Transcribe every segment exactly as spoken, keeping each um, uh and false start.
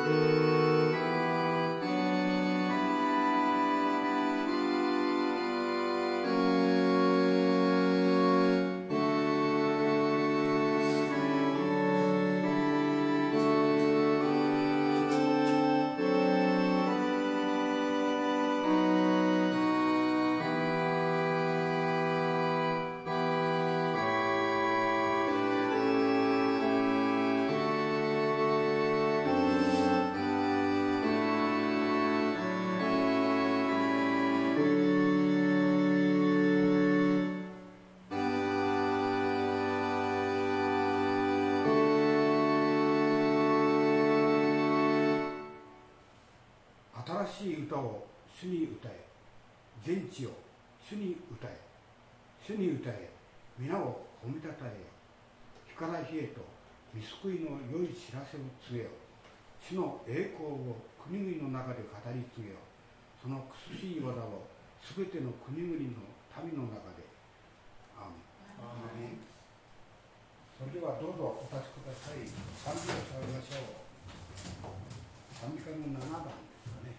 新しい歌を主に歌え、全地を主に歌え、主に歌え、皆を褒めたたえよ。日から日へと御救いの良い知らせを告げよ。主の栄光を国々の中で語り継げよ。その苦しい技をすべての国々の民の中で。アーメン。それではどうぞお立ちください。賛美をされましょう。賛美歌のななばんですかね。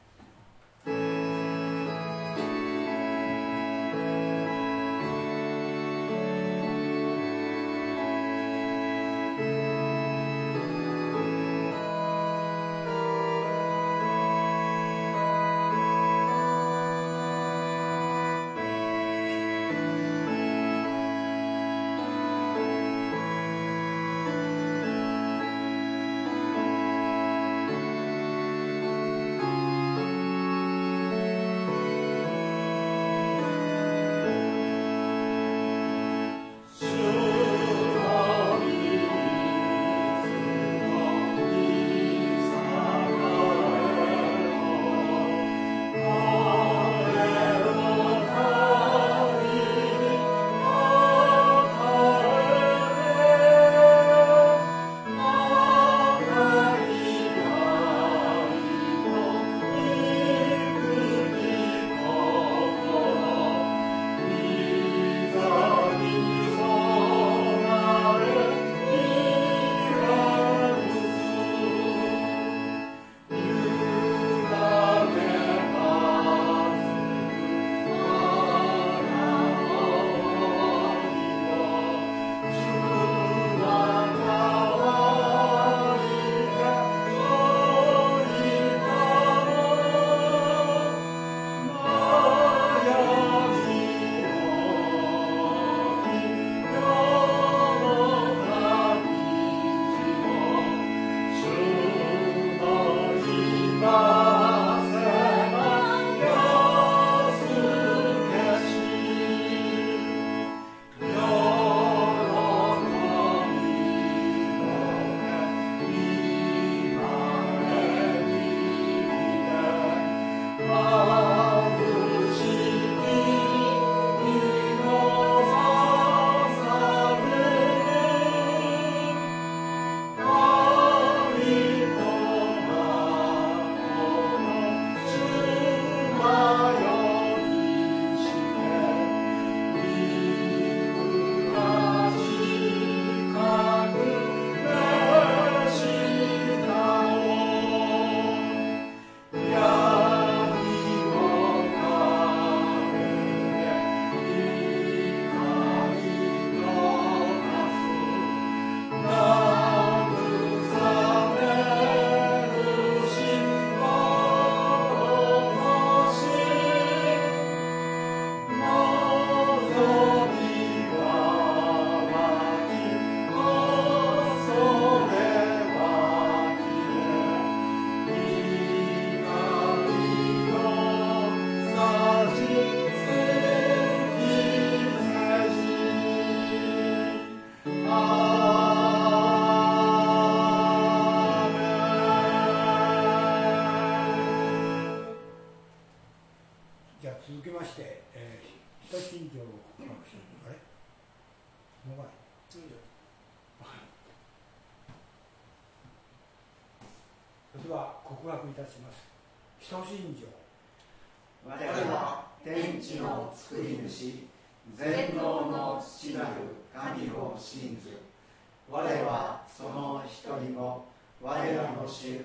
それでは告白いたします。使徒信条。 我は天地の作り主、全能の父なる神を信ず。我はその一人も我らの主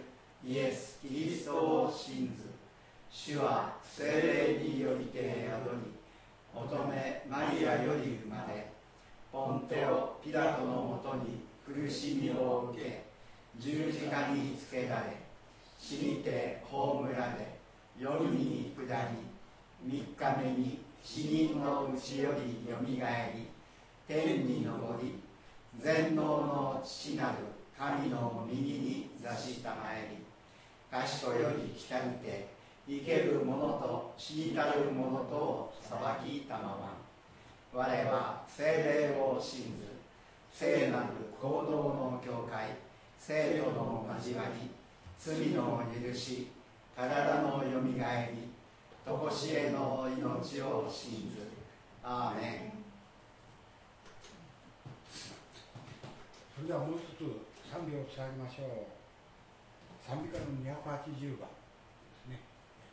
イエス・キリストを信ず。主は聖霊によりて宿り、乙女マリアより生まれ、ポンテオ・ピラトのもとに苦しみを受け、十字架につけられ、死にて葬られ、夜に下り、三日目に死人のうちよりよみがえり、天に昇り、全能の父なる神の右に座したまえり、賢より来たりて生ける者と死にたる者とを裁きたまわ。我は聖霊を信ず。聖なる行動の教会、聖徒の交わり、罪の許し、体のよみがえり、とこしえの命を信ず。アーメン。 それではもう一つ賛美を捧げましょう。賛美歌のにひゃくはちじゅうばんですね。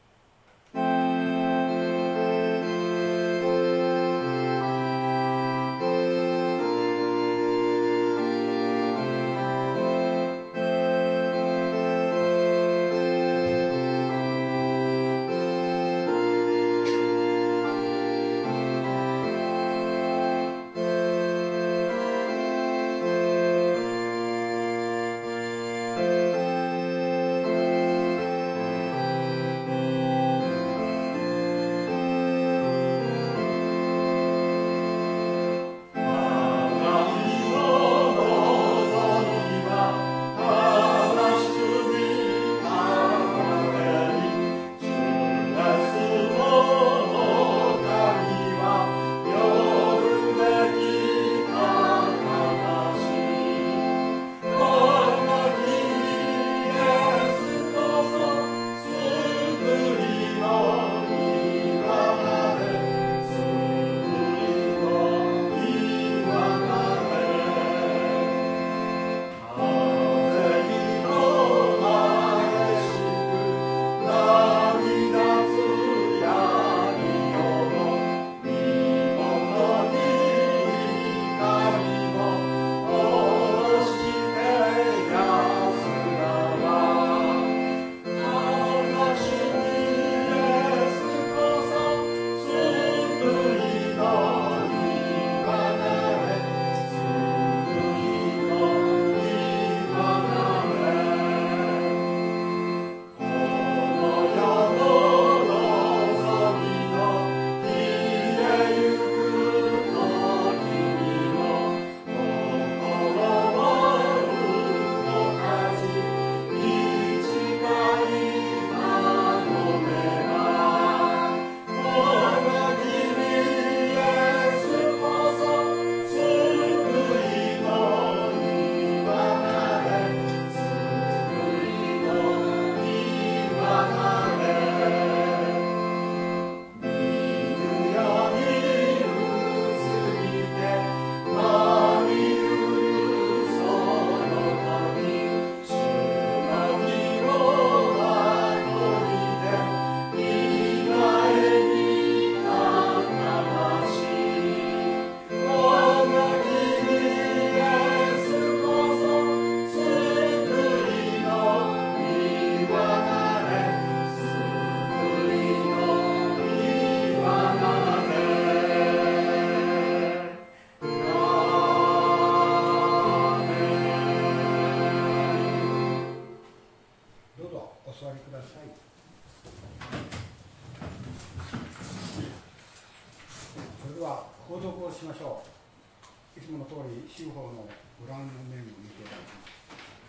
しましょう。いつもの通り、修法のご覧の面を見ていただきます。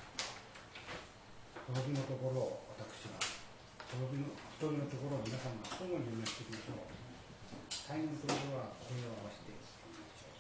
届きのところを私が、届きの一人のところを皆さんが相互に読みしていきましょう。最後のところは声を合わせて読みましょ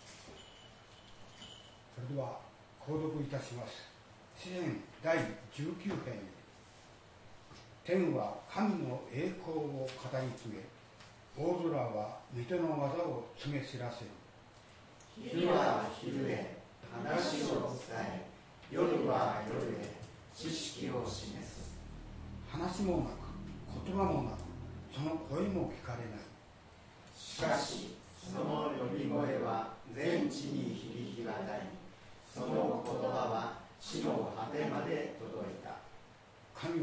う。それでは、購読いたします。詩編だいじゅうきゅう編。天は神の栄光を語り継げ、大空は御手の技を告げ知らせる。 昼は昼へ話を伝え、夜は夜へ知識を示す。 話もなく言葉もなく、その声も聞かれない。 しかしその呼び声は全地に響き渡り、その言葉は地の果てまで届いた。 神は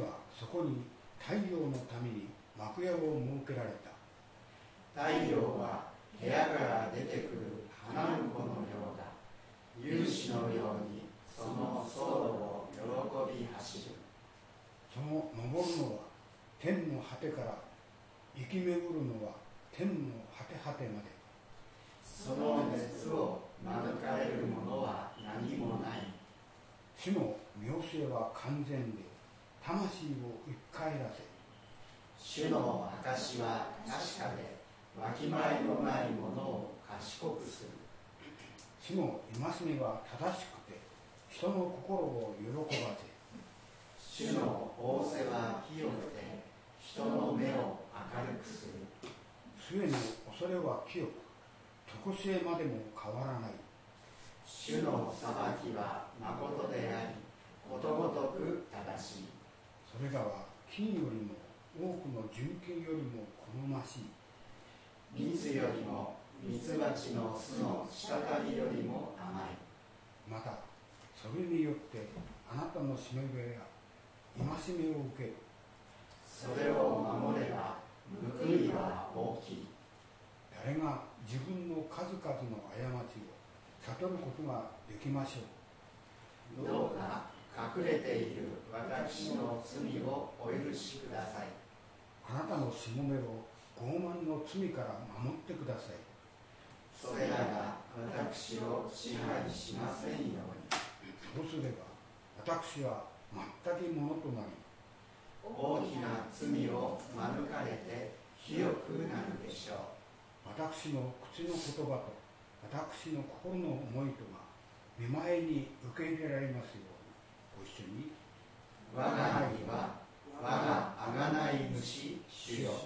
こに太陽のために幕屋を設けられた。 太陽は部屋から出てくる花婿のようだ。勇士のようにその走路を喜び走る。 その登るのは天の果てから、生き巡るのは天の果て果てまで。 その熱を免れるものは何もない。 主の妙性は完全で、魂を生き返らせ。 主の証は確かで、わきまえのないものを賢くする。 主の戒めは正しくて、人の心を喜ばせ。 主の仰せは清くて、人の目を明るくする。 主への恐れは清く、常しえまでも変わらない。 主の裁きは誠であり、ことごとく正しい。 それらは金よりも多くの純金よりも好ましい。 蜜よりも蜜蜂の巣の滴りよりも甘い。 またそれによってあなたのしもべや戒めを受ける。 それを守れば報いは大きい。 誰が自分の数々の過ちを悟ることができましょう。 どうか隠れている私の罪をお許しください。 あなたのしもべを傲慢の罪から守ってください。 それらが私を支配しませんように。 そうすれば私は全くものとなり、 大きな罪を免れて清くなるでしょう。 私の口の言葉と私の心の思いとが見舞いに受け入れられますように。ご一緒に。 我が愛は我が贖い主主よ。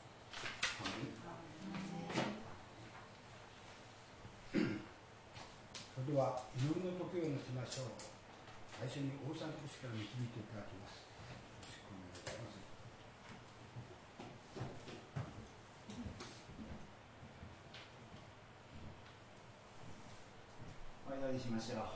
それでは祈りの時を持ちましょう。最初に大さん牧師から導いていただきます。よろしくお願いします。 お祈りしましょう。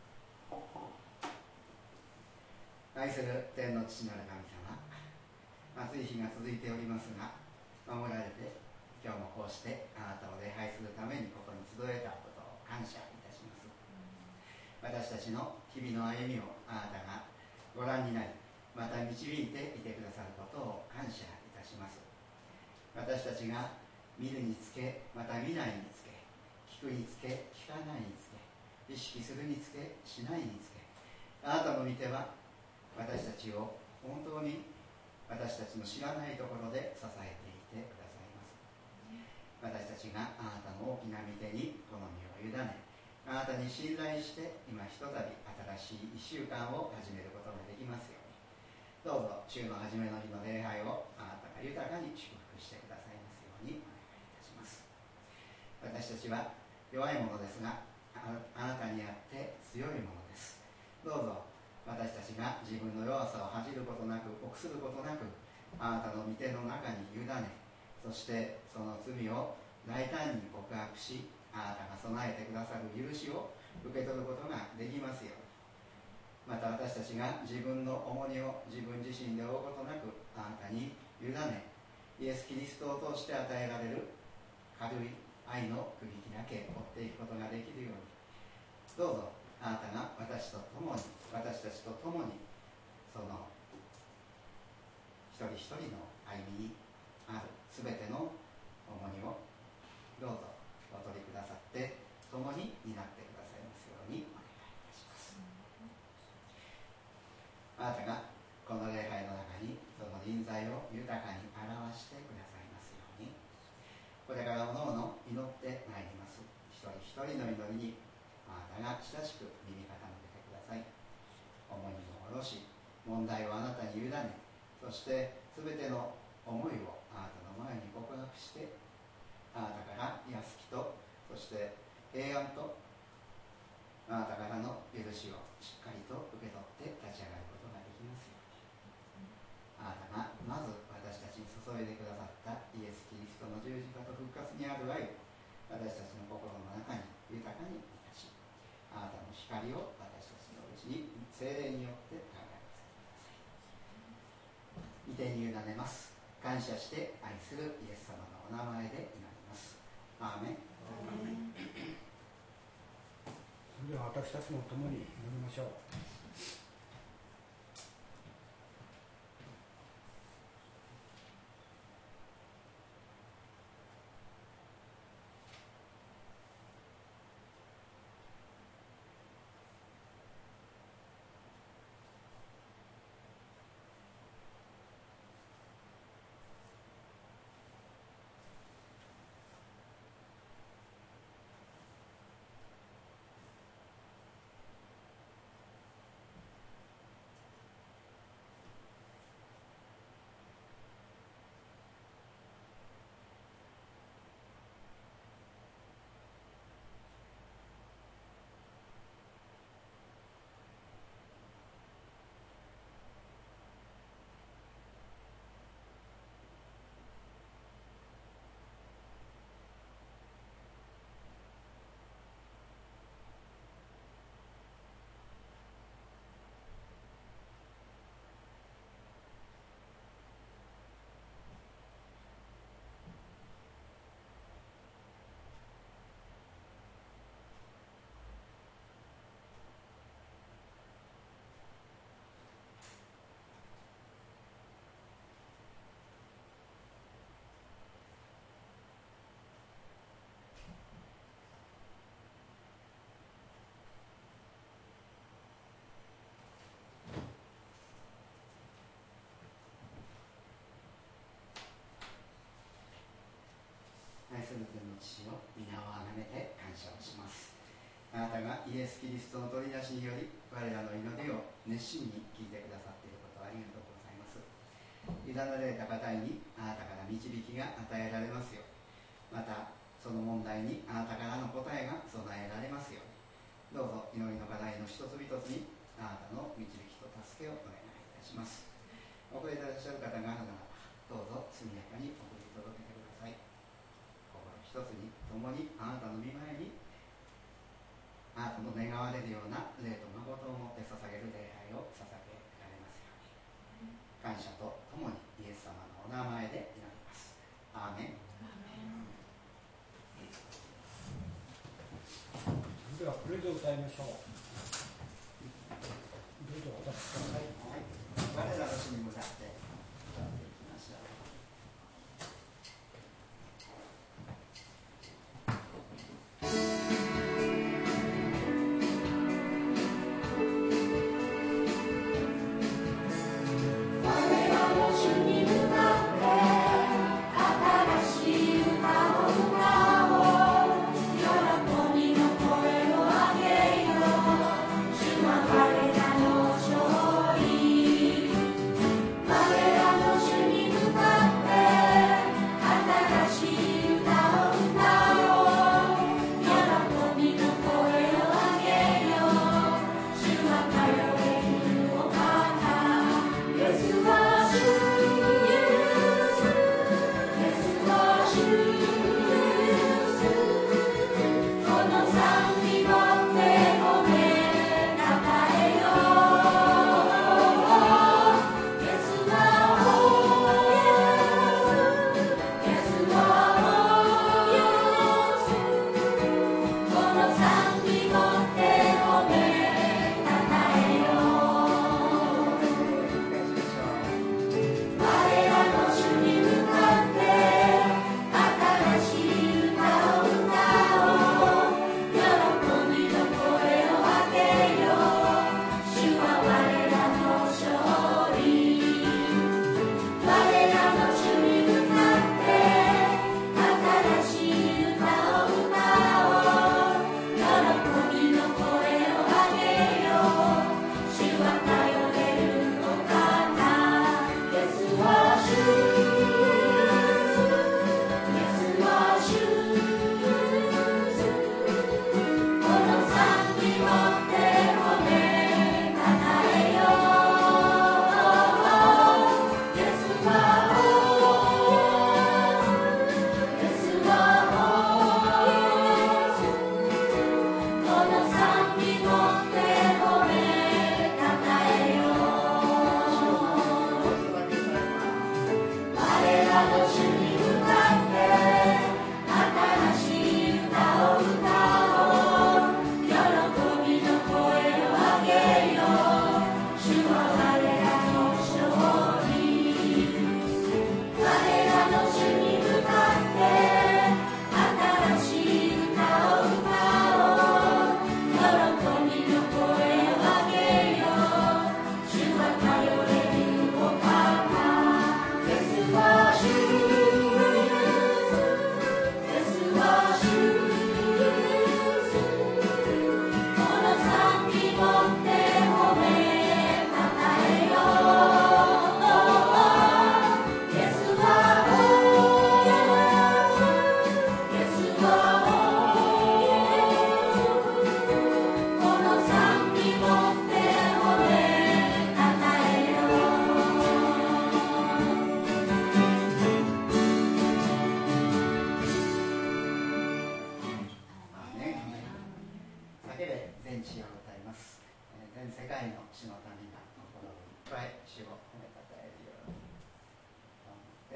愛する天の父なる神様、暑い日が続いておりますが、守られて今日もこうしてあなたを礼拝するためにここに集えたことを感謝いたします。私たちの日々の歩みをあなたがご覧になり、また導いていてくださることを感謝いたします。私たちが見るにつけ、また見ないにつけ、聞くにつけ、聞かないにつけ、意識するにつけ、しないにつけ、あなたの御手は私たちを本当に私たちの知らないところで支えていてくださいます。私たちがあなたの大きな御手にこの身を委ね、あなたに信頼して今ひとたび新しいいっしゅうかんを始めることができますように。どうぞ週の初めの日の礼拝をあなたが豊かに祝福してくださいますようにお願いいたします。私たちは弱いものですが、あなたにあって強いものです。どうぞ私たちが自分の弱さを恥じることなく、臆することなく、あなたの御手の中に委ね、そしてその罪を大胆に告白し、あなたが備えてくださる許しを受け取ることができますように。また私たちが自分の重荷を自分自身で負うことなく、あなたに委ね、イエス・キリストを通して与えられる軽い愛の区引きだけ追っていくことができるように。どうぞあなたが私と共に、私たちと共に、その一人一人の歩みにあるすべての重荷をどうぞお取りくださって共に担ってくださいますようにお願いいたします。あなたがこの礼拝の中にその臨在を豊かに表してくださいますように。これからおのおの祈ってまいります。一人一人の祈りにあなたが親しく耳傾けてください。重荷を下ろし、問題をあなたに委ね、そしてすべての思いをあなたの前に告白して、あなたから安きと、そして平安と、あなたからの許しをしっかりと受け取って立ち上がることができますように。あなたがまず私たちに注いでくださったイエス・キリストの十字架と復活にある愛を私たちの心の中に豊かにいたし、あなたの光を私たちのうちに聖霊によって輝かせてください。 手に委ねます。感謝して愛するイエス様のお名前で祈ります。アーメン。 それでは私たちも共に祈りましょう。 愛する天の父よ、皆をあがめて感謝をします。あなたがイエス・キリストの取り出しにより我らの祈りを熱心に聞いてくださっていることをありがとうございます。委ねられた方にあなたから導きが与えられますよう、またその問題にあなたからの答えが備えられますように、どうぞ祈りの課題の一つ一つにあなたの導きと助けをお願いいたします。遅れていらっしゃる方があるならばどうぞ速やかに送り届けてください。一つに共にあなたの御前にあなたの願われるような霊と誠をもって捧げる礼拝を捧げられますように、感謝と共にイエス様のお名前で祈ります。アーメン。 ではこれで歌いましょう。どうぞお立ちください。 はい、我らの主に向かって歌っていきましょう。 Yes, you are. 全世界の主の民がこの分いっぱい主を褒めたたえるようにと思って。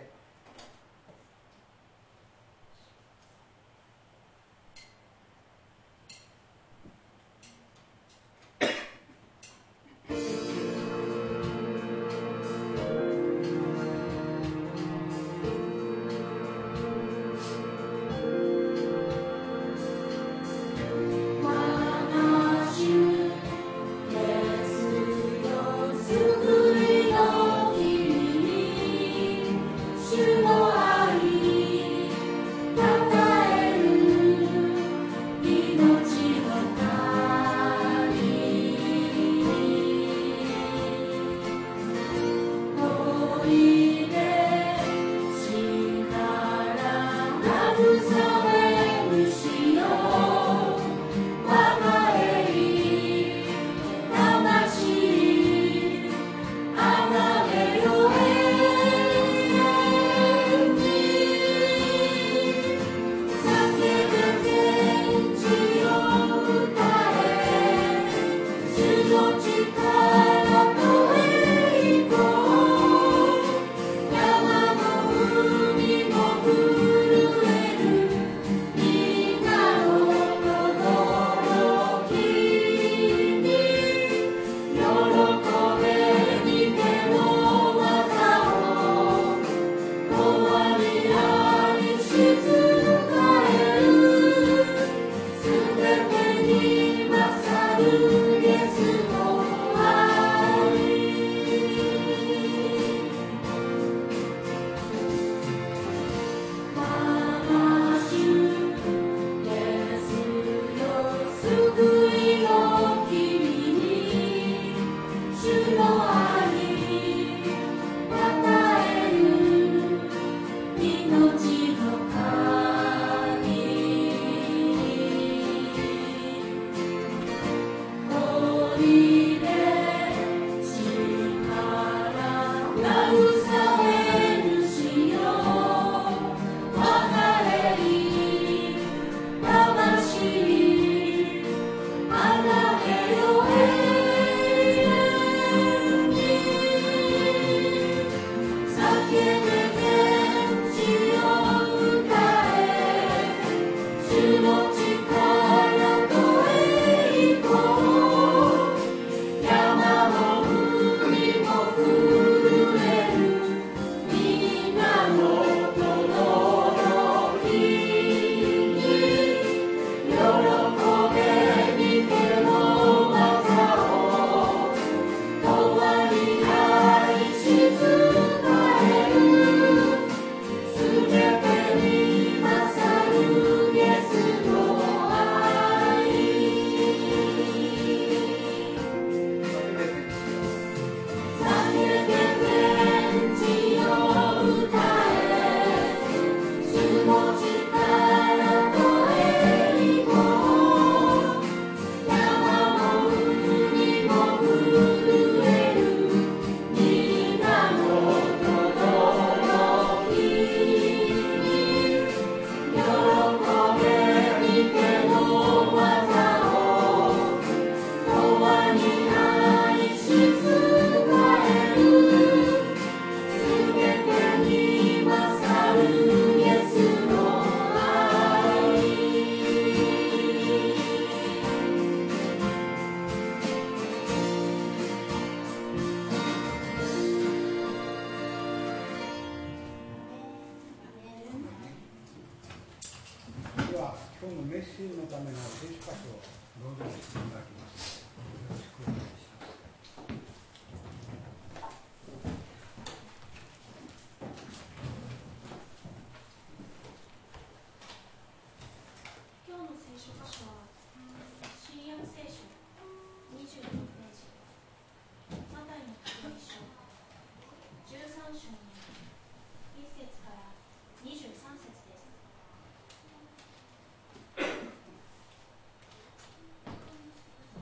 「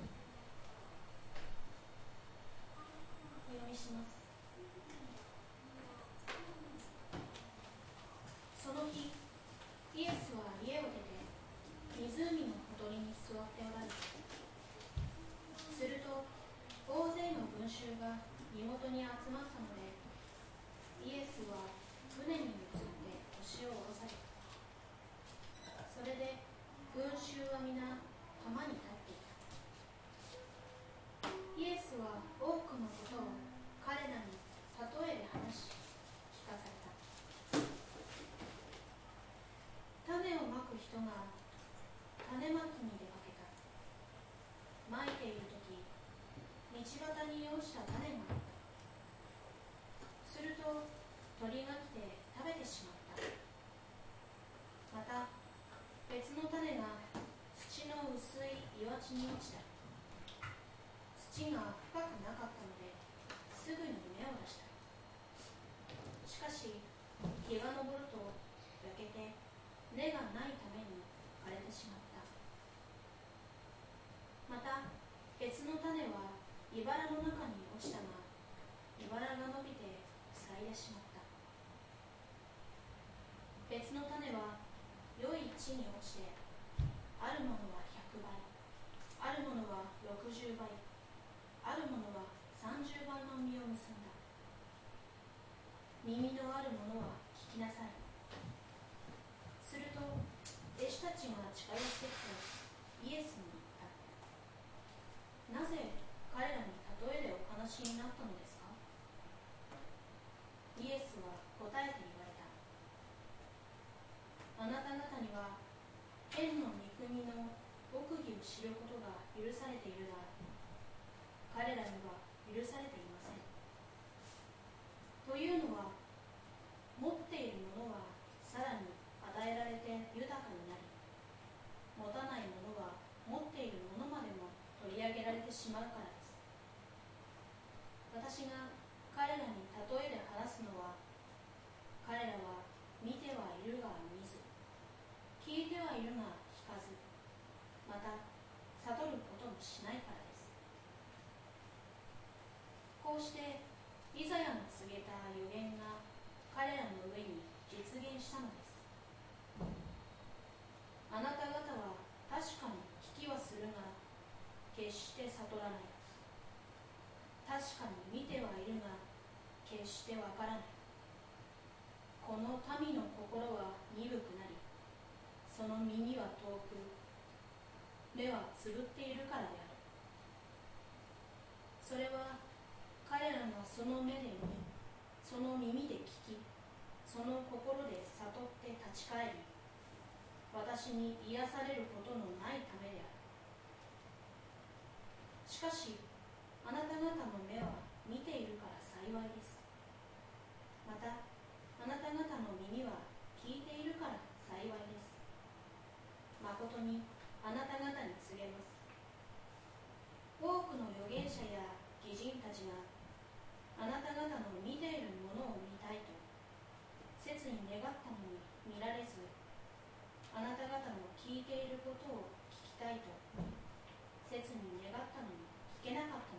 群衆が身元に集まったので、イエスは船に移って腰を下ろされた。それで群衆は皆浜に立っていた。イエスは多くのことを彼らに例えで話し聞かされた。種をまく人が種まきに出かけた。まいているとき、道端に落ちた種があった。すると鳥が来て食べてしまった。また別の種が土の薄い岩地に落ちた。土が深くなかったのですぐに芽を出した。しかし日が昇ると焼けて根がないために枯れてしまった。また別の種は茨の中に落ちたが、茨が伸びて塞いでしまった。別の種は良い地に落ちて、あるものは百倍、あるものは六十倍、あるものは三十倍の実を結んだ。耳のあるものは聞きなさい。すると弟子たちが近寄ってきてイエスに言った。なぜ彼らに例えでお話になったのですか？イエスは答えて言われた。あなた方には天の御国の奥義を知ることが許されているが、彼らには許されていません。というのは、持っているものはさらに与えられて豊かになり、持たないものは持っているものまでも取り上げられてしまうからです。私が彼らに例えで話すのは、彼らは見てはいるが見ず、聞いてはいるが聞かず、また悟ることもしないからです。こうしてイザヤの告げた預言が彼らの上に実現したのです。あなた方は確かに聞きはするが、決して悟らない。確かに見てはいるが、決してわからない。この民の心は鈍くなり、その耳は遠く、目はつぶっているからである。それは彼らがその目で見、その耳で聞き、その心で悟って立ち返り、私に癒されることのないためである。しかし、あなた方の目は見ているから幸いです。また、あなた方の耳は聞いているから幸いです。まことにあなた方に告げます。多くの預言者や義人たちが、あなた方の見ているものを見たいと切に願ったのに見られず、あなた方の聞いていることを聞きたいと切に願ったのに聞けなかったの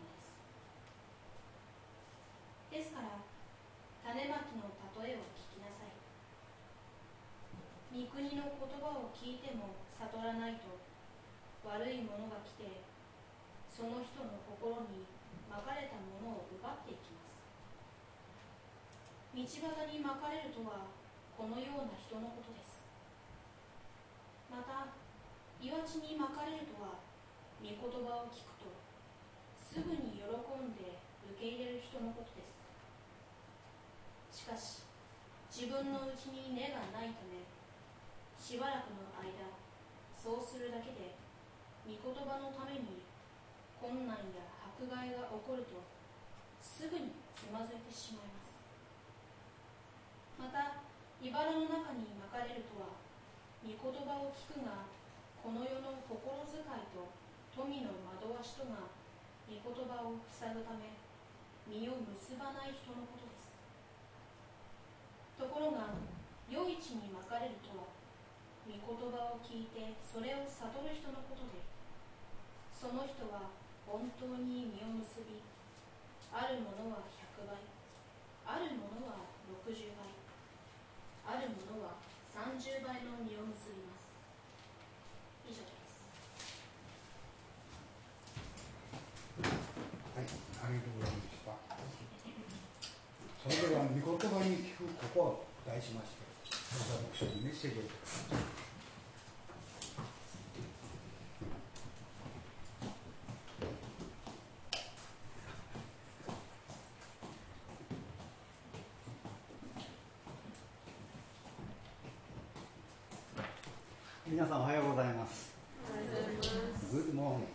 です。ですから種まきの例えを聞きなさい。御国の言葉を聞いても悟らないと、悪い者が来てその人の心にまかれたものを奪っていきます。道端にまかれるとはこのような人のことです。また岩地にまかれるとは、御言葉を聞くとすぐに喜んで受け入れる人のことです。しかし自分のうちに根がないため、しばらくの間そうするだけで御言葉のために困難や迫害が起こるとすぐにつまずいてしまいます。また茨の中にまかれるとは、御言葉を聞くがこの世の心遣いと富の惑わしとが御言葉を塞ぐため実を結ばない人のことです。ところが良い地にまかれるとは、御言葉を聞いてそれを悟る人のことで、その人は本当に実を結び、あるものは百倍、あるものは六十倍、あるものは三十倍の実を結びます。以上です。 はい。 ありがとうございました。それでは御言葉に聞くここを題しまして、私にメッセージをください。 皆さんおはようございます。Good morning.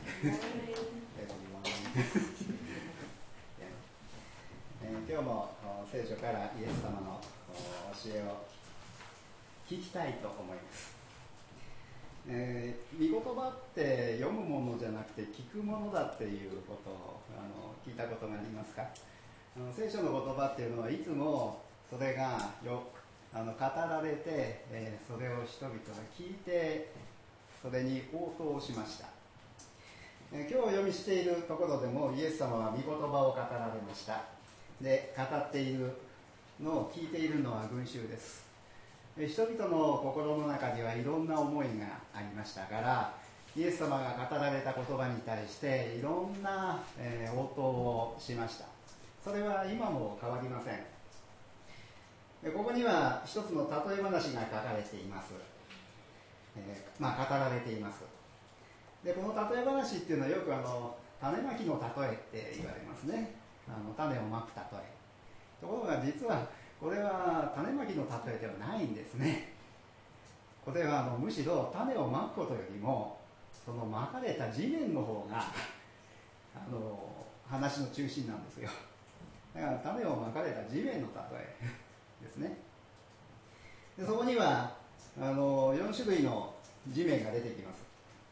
everyone. 今日も聖書からイエス様の教えを聞きたいと思います。えー、御言葉って読むものじゃなくて聞くものだっていうことをあの聞いたことがありますか？あの聖書の言葉っていうのはいつもそれがよあの語られて、えー、それを人々が聞いてそれに応答しました。えー、今日お読みしているところでもイエス様は御言葉を語られました。で、語っているのを聞いているのは群衆です。えー、人々の心の中にはいろんな思いがありましたからイエス様が語られた言葉に対していろんな、えー、応答をしました。それは今も変わりません。ここには一つの例え話が書かれています、えーまあ、語られています。でこの例え話っていうのはよくあの種まきの例えって言われますね。あの種をまく例え。ところが実はこれは種まきの例えではないんですね。これはあのむしろ種をまくことよりもそのまかれた地面の方があの話の中心なんですよ。だから種をまかれた地面の例えですね。でそこにはあのよん種類の地面が出てきます。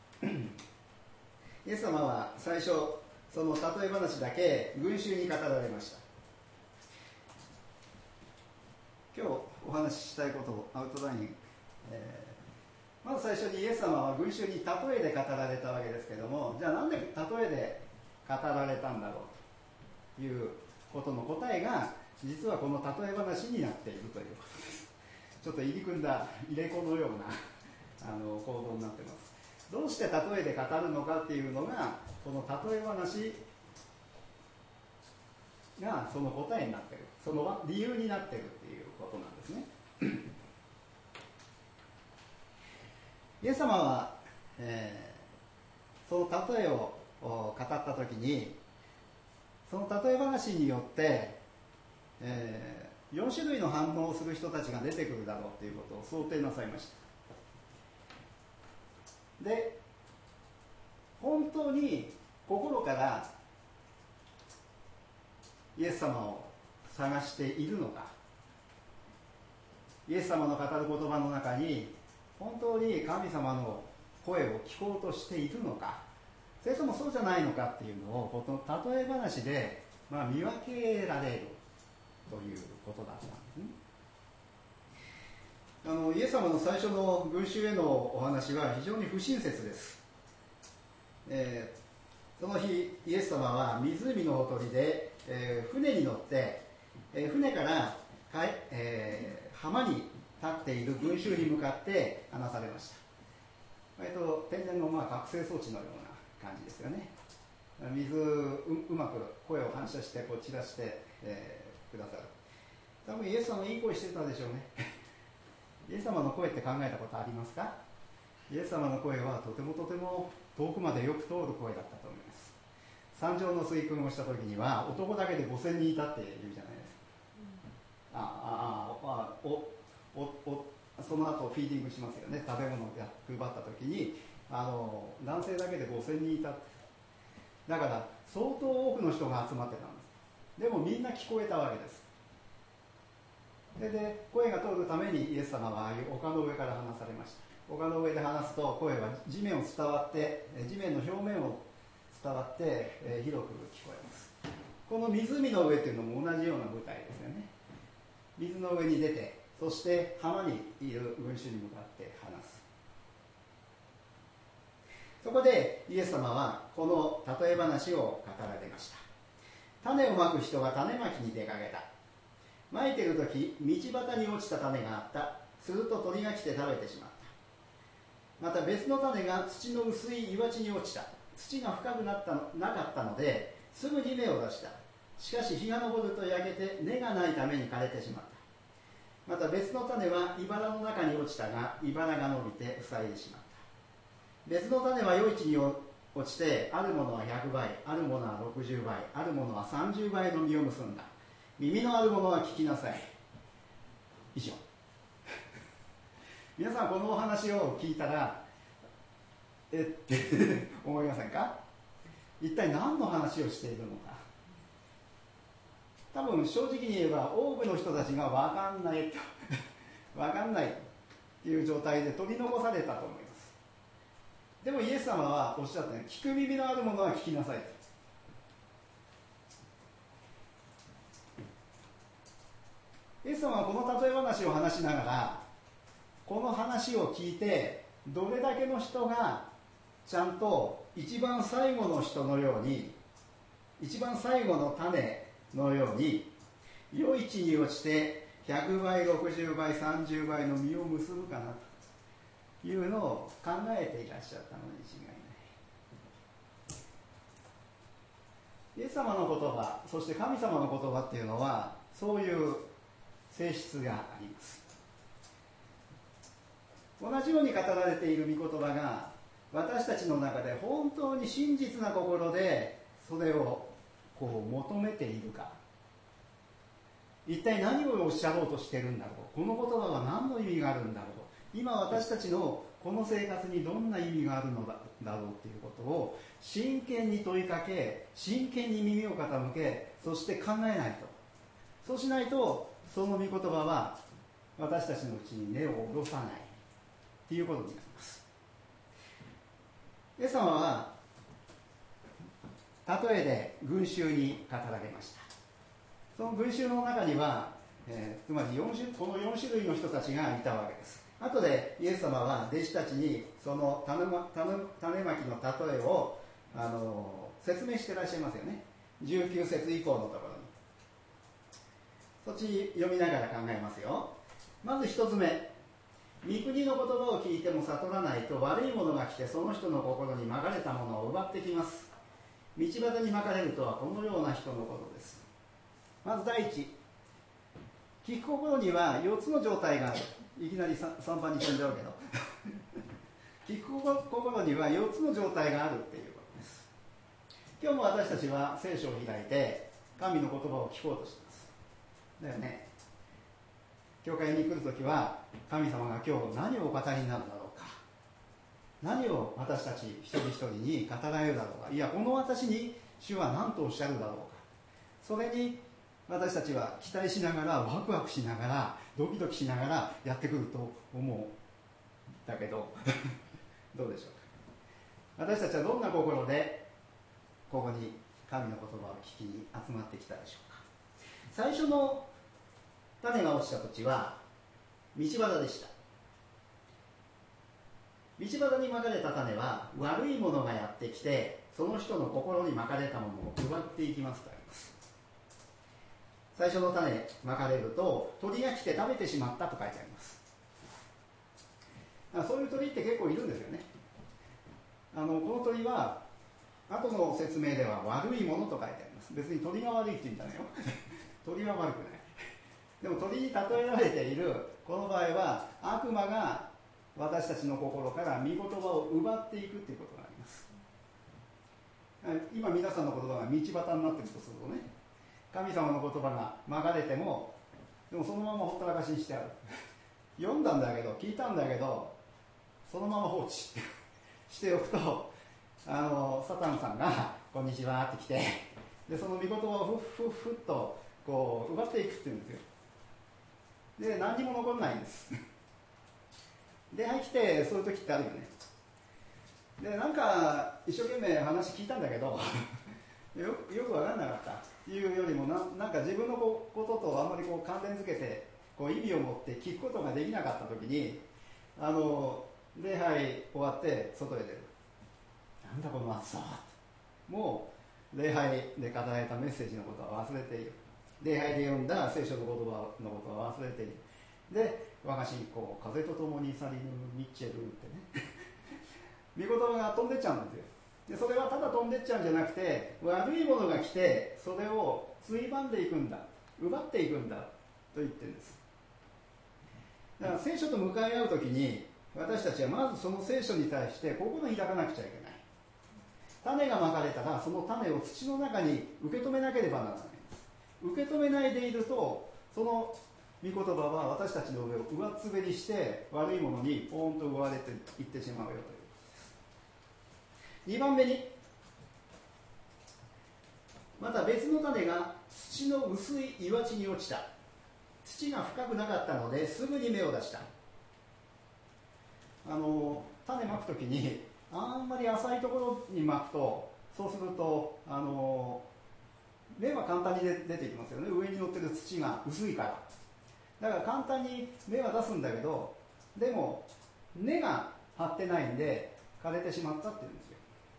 イエス様は最初その例え話だけ群衆に語られました。今日お話ししたいことをアウトライン、えー、まず最初にイエス様は群衆に例えで語られたわけですけども、じゃあなんで例えで語られたんだろうということの答えが実はこの例え話になっているということです。ちょっと入り組んだ入れ子のようなあの行動になっています。どうして例えで語るのかっていうのがこの例え話がその答えになっている、その理由になっているっていうことなんですね。イエス様は、えー、その例えを語ったときにその例え話によってえー、よん種類の反応をする人たちが出てくるだろうということを想定なさいました。で、本当に心からイエス様を探しているのか、イエス様の語る言葉の中に本当に神様の声を聞こうとしているのか、それともそうじゃないのかっていうのをこの例え話で、まあ、見分けられるということだったんですね。あのイエス様の最初の群衆へのお話は非常に不親切です。えー、その日イエス様は湖のほとりで、えー、船に乗って、えー、船からかい、えー、浜に立っている群衆に向かって話されました。割と天然のまあ覚醒装置のような感じですよね。水 う, うまく声を反射してこう散らして、えーくださる。多分イエス様いい声してたでしょうね。イエス様の声って考えたことありますか？イエス様の声はとてもとても遠くまでよく通る声だったと思います。山上の水訓をした時には男だけでごせんにんいたって言うじゃないですか。うん、ああああおおおその後フィーディングしますよね。食べ物を配った時にあの男性だけでごせんにんいた。だから相当多くの人が集まってたんです。でもみんな聞こえたわけです。でで声が通るためにイエス様はああいう丘の上から話されました。丘の上で話すと声は地面を伝わって地面の表面を伝わって、えー、広く聞こえます。この湖の上というのも同じような舞台ですよね。水の上に出てそして浜にいる群衆に向かって話す。そこでイエス様はこの例え話を語られました。種をまく人が種まきに出かけた。まいているとき道端に落ちた種があった。すると鳥が来て食べてしまった。また別の種が土の薄い岩地に落ちた。土が深くなったのなかったのですぐに芽を出した。しかし日が昇ると焼けて根がないために枯れてしまった。また別の種は茨の中に落ちたが、茨が伸びて塞いでしまった。別の種は余地に落ちて、あるものはひゃくばい、あるものはろくじゅうばい、あるものはさんじゅうばいの実を結んだ。耳のあるものは聞きなさい。以上。皆さんこのお話を聞いたらえって思いませんか？一体何の話をしているのか。多分正直に言えば多くの人たちが分かんないと分かんないっていう状態で取り残されたと思います。でもイエス様はおっしゃったね、聞く耳のあるものは聞きなさいと。イエス様はこの例え話を話しながら、この話を聞いてどれだけの人がちゃんと一番最後の人のように、一番最後の種のように良い地に落ちてひゃくばい、ろくじゅうばい、さんじゅうばいの実を結ぶかなというのを考えていらっしゃったのに違いない。イエス様の言葉、そして神様の言葉っていうのはそういう性質があります。同じように語られている御言葉が私たちの中で本当に真実な心でそれをこう求めているか、一体何をおっしゃろうとしているんだろう、この言葉は何の意味があるんだろう、今私たちのこの生活にどんな意味があるのだろうということを真剣に問いかけ、真剣に耳を傾け、そして考えないと、そうしないとその御言葉は私たちのうちに根を下ろさないということになります。イエス様は例えで群衆に語られました。その群衆の中には、えー、つまりよん種このよん種類の人たちがいたわけです。後でイエス様は弟子たちにその種ま、種種まきの例えをあの説明していらっしゃいますよね。じゅうきゅう節以降のところにそっち読みながら考えますよ。まず一つ目、御国の言葉を聞いても悟らないと悪いものが来てその人の心にまかれたものを奪ってきます。道端にまかれるとはこのような人のことです。まず第一、聞く心にはよっつの状態がある。いきなりさんばんに飛んじゃうけど聞く心にはよっつの状態があるっていうことです。今日も私たちは聖書を開いて神の言葉を聞こうとしていますだよね。教会に来るときは神様が今日何をお語りになるだろうか、何を私たち一人一人に語られるだろうか、いやこの私に主は何とおっしゃるだろうか、それに私たちは期待しながら、ワクワクしながら、ドキドキしながらやってくると思うんだけどどうでしょうか。私たちはどんな心でここに神の言葉を聞きに集まってきたでしょうか。最初の種が落ちた土地は道端でした。道端にまかれた種は悪いものがやってきてその人の心にまかれたものを奪っていきますとあります。最初の種まかれると鳥が来て食べてしまったと書いてあります。そういう鳥って結構いるんですよね。あのこの鳥は後の説明では悪いものと書いてあります。別に鳥が悪いって言うんじゃないよ鳥は悪くない。でも鳥に例えられているこの場合は悪魔が私たちの心から御言葉を奪っていくということがあります。今皆さんの言葉が道端になっているとするとね、神様の言葉が曲がれてもでもそのままほったらかしにしてある読んだんだけど聞いたんだけどそのまま放置しておくとあのサタンさんがこんにちはって来てでその御言葉をふっふっふっとこう奪っていくっていうんですよ。で何にも残らないんですで来てそういう時ってあるよね。でなんか一生懸命話聞いたんだけどよ, よく分かんなかったっていうよりも な, なんか自分のこととあんまりこう関連づけてこう意味を持って聞くことができなかった時にあの礼拝終わって外へ出る。なんだこの暑さ、もう礼拝で語られたメッセージのことは忘れている。礼拝で読んだ聖書の言葉のことは忘れている。で我が信仰風と共に去りぬミッチェルってね御言葉が飛んでっちゃうんですよ。 でそれはただ飛んでっちゃうんじゃなくて、悪いものが来てそれをついばんでいくんだ、奪っていくんだと言ってるんです。だから聖書と向かい合うときに、私たちはまずその聖書に対して心を開かなくちゃいけない。種がまかれたらその種を土の中に受け止めなければならないんです。受け止めないでいると、その御言葉は私たちの上を上っ滑りして悪いものにポーンと奪われていってしまうよということです。にばんめに、また別の種が土の薄い岩地に落ちた。土が深くなかったのですぐに芽を出した。あの種まくときにあんまり浅いところにまくと、そうするとあの芽は簡単に出てきますよね。上に乗ってる土が薄いから。だから簡単に芽は出すんだけど、でも根が張ってないんで枯れてしまったっていうんですよ。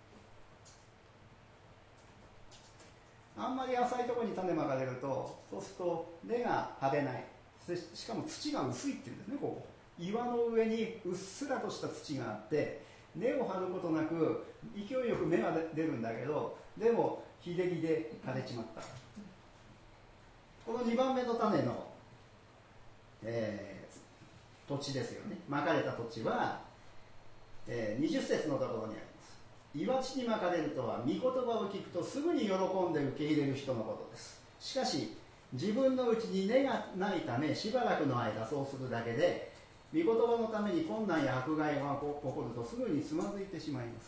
あんまり浅いところに種まかれると、そうすると根が張れない。しかも土が薄いっていうんですね。こう岩の上にうっすらとした土があって、根を張ることなく勢いよく芽は出るんだけど、でも日照りで枯れちまった。このにばんめの種の、えー、土地ですよね。まかれた土地は、えー、にじゅっ節のところにあります。岩地にまかれるとは、御言葉を聞くとすぐに喜んで受け入れる人のことです。しかし自分のうちに根がないため、しばらくの間そうするだけで、御言葉のために困難や迫害が起こるとすぐにつまずいてしまいます。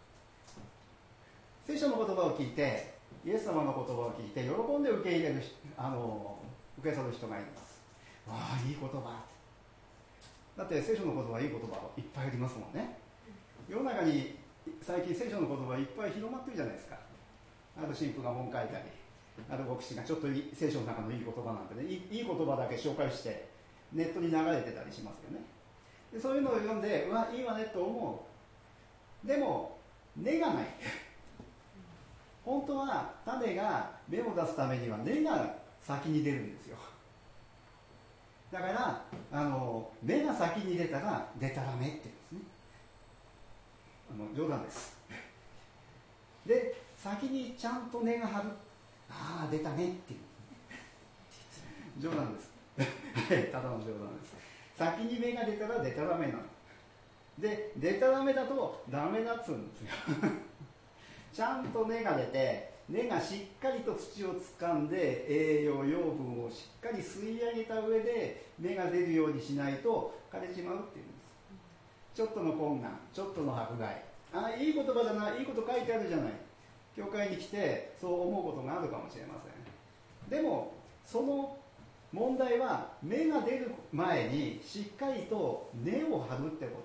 聖書の言葉を聞いて、イエス様の言葉を聞いて喜んで受け入れる、あの受け取る人がいます。わあ、いい言葉。だって聖書の言葉、いい言葉いっぱいありますもんね。世の中に最近聖書の言葉いっぱい広まってるじゃないですか。ある神父が本書いたり、ある牧師がちょっと聖書の中のいい言葉なんてね、いいいい言葉だけ紹介してネットに流れてたりしますよね。でそういうのを読んで、うわ、いいわねと思う。でも根がない。本当は種が芽を出すためには根が先に出るんですよ。だからあの芽が先に出たら出たらめって言うんですね。あの冗談です。で先にちゃんと根が張る。ああ出たねっていう冗談です。ただの冗談です。先に芽が出たら出たらめなので、出たらめだとダメだっつうんですよ。ちゃんと根が出て、根がしっかりと土を掴んで栄養養分をしっかり吸い上げた上で芽が出るようにしないと枯れちまうっていうんです。ちょっとの困難、ちょっとの迫害、ああいい言葉だな、いいこと書いてあるじゃない、教会に来てそう思うことがあるかもしれません。でもその問題は芽が出る前にしっかりと根を張るってことなんですね。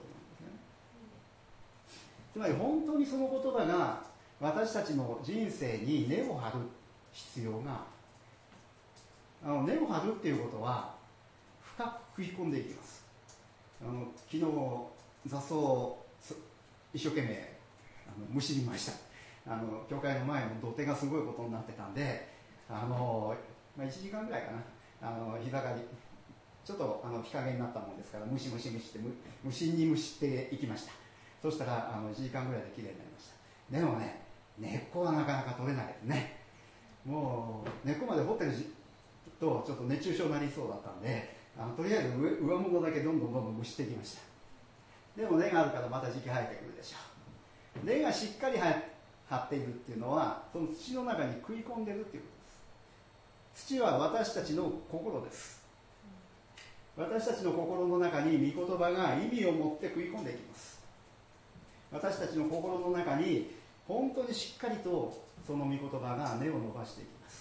つまり本当にその言葉が私たちの人生に根を張る必要があの根を張るっていうことは深く食い込んでいきます。あの昨日雑草を一生懸命あのむしりました。あの教会の前の土手がすごいことになってたんで、あの、まあ、いちじかんぐらいかな、あの日がりちょっとあの日陰になったもんですから、ムシムシムシって無心にむしっていきました。そしたらあのいちじかんぐらいできれいになりました。でもね、根っこはなかなか取れないですね。もう根っこまで掘ってるとちょっと熱中症になりそうだったんで、あのとりあえず上物だけどんどんどんどんむしっていきました。でも根があるからまた時期生えてくるでしょう。根がしっかり張っているっていうのは、その土の中に食い込んでるっていうことです。土は私たちの心です。私たちの心の中に御言葉が意味を持って食い込んでいきます。私たちの心の中に本当にしっかりとその御言葉が根を伸ばしていきます。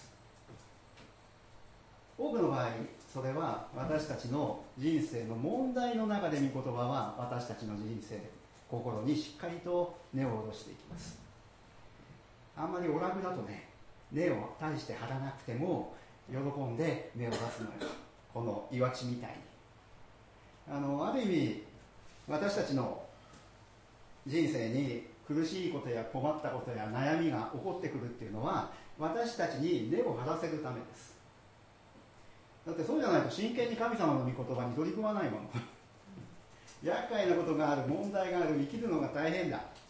多くの場合それは私たちの人生の問題の中で御言葉は私たちの人生心にしっかりと根を下ろしていきます。あんまりオラグだとね、根を大して張らなくても喜んで芽を出すのよ。この岩地みたいに。あのある意味私たちの人生に苦しいことや困ったことや悩みが起こってくるっていうのは、私たちに根を張らせるためです。だってそうじゃないと真剣に神様の御言葉に取り組まないもの。厄介なことがある、問題がある、生きるのが大変だ、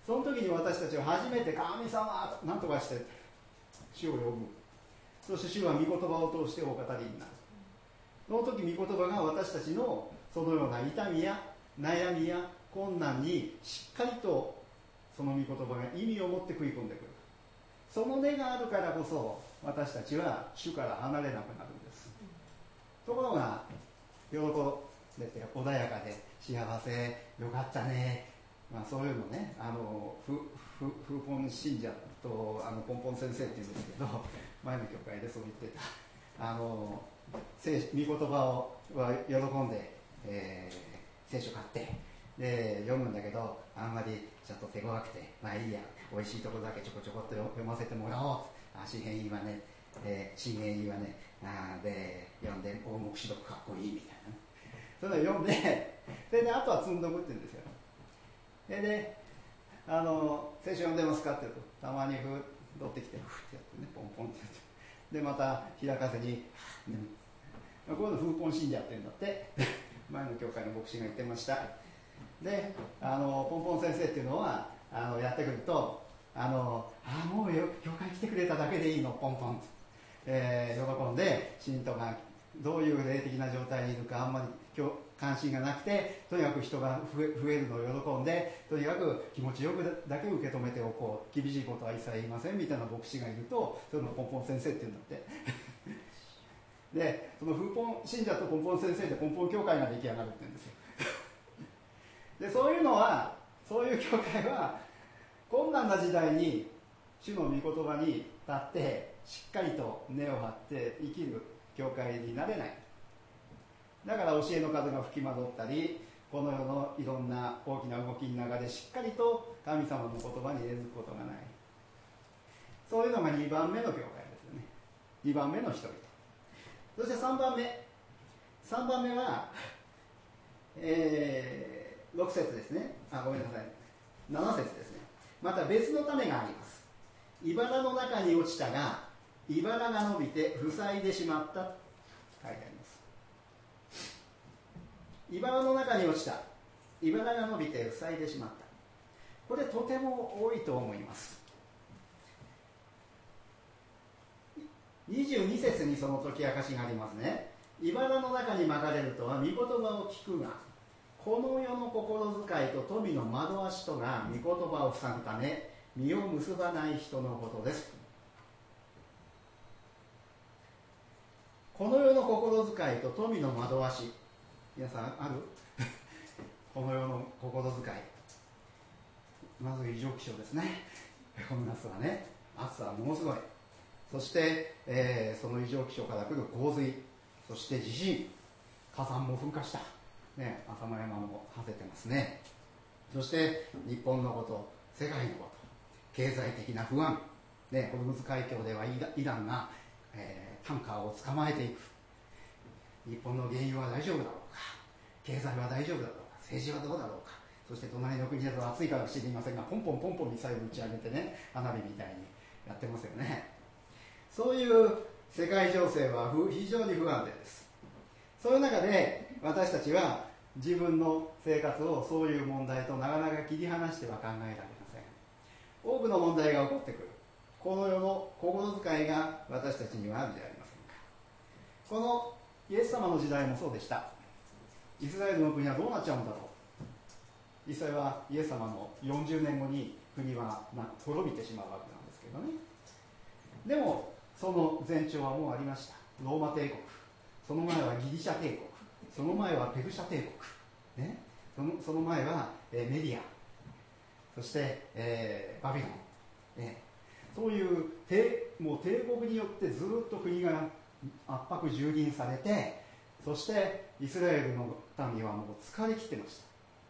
その時に私たちは初めて神様なんとかして主を呼ぶ。そして主は御言葉を通してお語りになる。その時御言葉が私たちのそのような痛みや悩みや困難にしっかりとその御言葉が意味を持って食い込んでくる。その根があるからこそ私たちは主から離れなくなるんです。ところが喜んでて穏やかで幸せよかったね、まあ、そういうのね、あのフーポン信者とあのポンポン先生っていうんですけど、前の教会でそう言ってた、あの聖御言葉をは喜んで、えー、聖書買ってで読むんだけど、あんまりちょっと手強くて、まあいいや、美味しいところだけちょこちょこっと読ませてもらおう。あ、詩編いいわね、えー、詩編いいわね、あで読んで大目視読かっこいいみたいなね、そういうのを読んで、それであとは積んどくって言うんですよ。でであの聖書読んでますかって言うと、たまにふーっと取ってきてふってやってね、ポンポンってやって、でまた開かずに、ね、こういうのフーポン信者って言うんだって前の教会の牧師が言ってました。であのポンポン先生っていうのはあのやってくると、あのあもうよ教会来てくれただけでいいのポンポンって、えー、喜んで信徒がどういう霊的な状態にいるかあんまり関心がなくて、とにかく人が増 え, 増えるのを喜んで、とにかく気持ちよくだけ受け止めておこう、厳しいことは一切言いませんみたいな牧師がいると、そのポンポン先生っていうんだってでそのフーポン信者とポンポン先生でポンポン教会が出来上がるって言うんですよでそういうのは、そういう教会は困難な時代に主の御言葉に立ってしっかりと根を張って生きる教会になれない。だから教えの風が吹きまどったり、この世のいろんな大きな動きの中でしっかりと神様の言葉に根付くことがない。そういうのがにばんめの教会ですよね。にばんめの人々。そしてさんばんめさんばんめは、えー、ろく節ですね。あ、ごめんなさい、なな節ですね。また別の種があります。茨の中に落ちたが茨が伸びて塞いでしまったと書いてあります。茨の中に落ちた、茨が伸びて塞いでしまった。これとても多いと思います。にじゅうに節にその解き明かしがありますね。茨の中にまかれるとは御言葉を聞くが、この世の心遣いと富の惑わしとが御言葉を塞ぐため実を結ばない人のことです。この世の心遣いと富の惑わし、皆さんあるこの世の心遣い、まず異常気象ですね。この夏はね、暑さはものすごい。そして、えー、その異常気象から来る洪水、そして地震、火山も噴火した、ね、浅間山も果ててますね。そして日本のこと、世界のこと、経済的な不安、ね、ホルムズ海峡ではイ ラ, イランが、えー、タンカーを捕まえていく。日本の原油は大丈夫だろうか、経済は大丈夫だろうか、政治はどうだろうか。そして隣の国だと暑いから知りませんが、ポンポンポンポンミサイル打ち上げてね、花火みたいにやってますよね。そういう世界情勢は非常に不安定です。そういう中で私たちは自分の生活をそういう問題となかなか切り離しては考えられません。多くの問題が起こってくる。この世の心遣いが私たちにはあるじゃありませんか。このイエス様の時代もそうでした。イスラエルの国はどうなっちゃうんだろう。実際はイエス様のよんじゅうねんごに国は滅びてしまうわけなんですけどね。でもその前兆はもうありました。ローマ帝国、その前はギリシャ帝国、その前はペルシャ帝国、ね、その、その前は、えー、メディア、そして、えー、バビロン、ね、そういう帝、もう帝国によってずっと国が圧迫蹂躙されて、そしてイスラエルの民はもう疲れ切ってました。